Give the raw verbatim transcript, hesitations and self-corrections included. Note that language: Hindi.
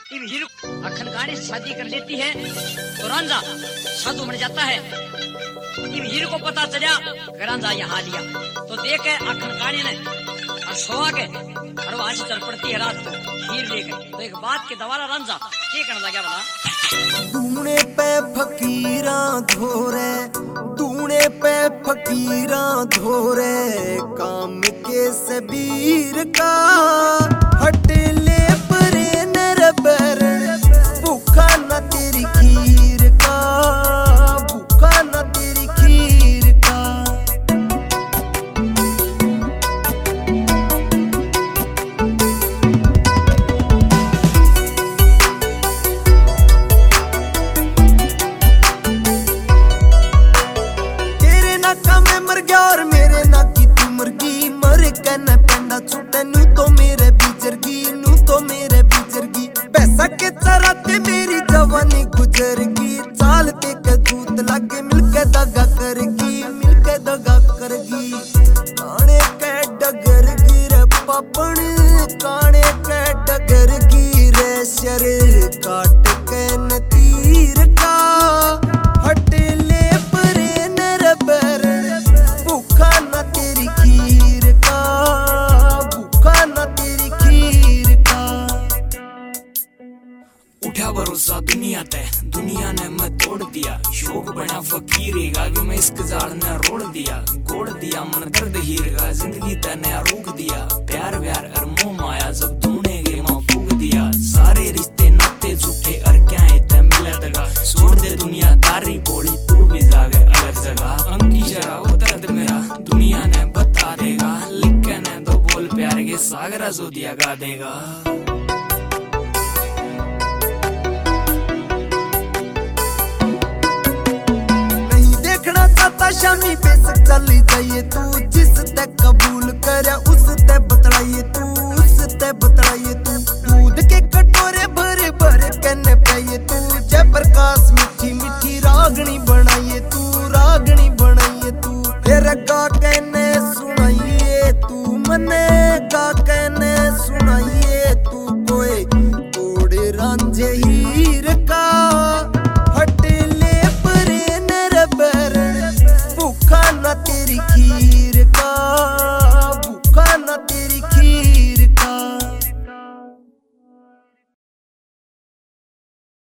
इब हीरो अखन गाने से शादी कर लेती है तो रांझा साधु बन जाता है। इब हीरो को पता चला रांझा यहाँ लिया तो देखे अखन गाने ने और सोआ के और वहां से चल पड़ती है रात को हीर लेकर। तो एक बात के दवारा रांझा क्या करने लगा बोला, दूने पे फकीरा धोरे, दूने पे फकीरा धोरे, काम के सबीर का हट ले परे नर बरण, भूखा न तेरी खीर का, भूखा न तेरी खीर का। मर गया और मेरे ना की तू मर गई, मर के न पेंडा छूटे नू तो मेरे बिजरगी, नू तो मेरे बिजरगी। पैसा के चराते मेरी जवानी गुजरगी, चाल के के दूत लागे मिलके दगा करगी, मिलके दगा करगी। काने के डगर गिरे पापण, काने के डगर गिरे शर, काट के न तीर का हट ले परे नर बरण, भूखा न तेरी खीर का, भूखा न तेरी खीर का। उठा भरोसा दुनिया ते, दुनिया ने मैं तोड़ दिया, शौक बना फकीर का कि मैं इश्क जाल ने रोड़ दिया, गोड़ दिया मन दर्द हीर का, जिंदगी तने रोक दिया। प्यार व्यार और मोह माया जब तूने गे मां फूक दिया, सारे रिश्ते नाते झूठे और क्या इतने मिला दगा। छोड़ दे दुनिया दारी बोली तू भी जागे अलग जगह, अंकी जरा वो दर्द मेरा दुनिया ने बता देगा, लिख के ने दो बोल प्यार के सागरा जो दिया गा देगा। शामी बेशक चली जाइए तू, जिस ते कबूल करे उस ते बतलाइए तू, उस ते बतलाइए तू। दूध के कटोरे भरे भरे कहने पाइए तू, जय प्रकाश मीठी मीठी रागनी बनाइए तू, रागनी बनाइए तू। फिर गा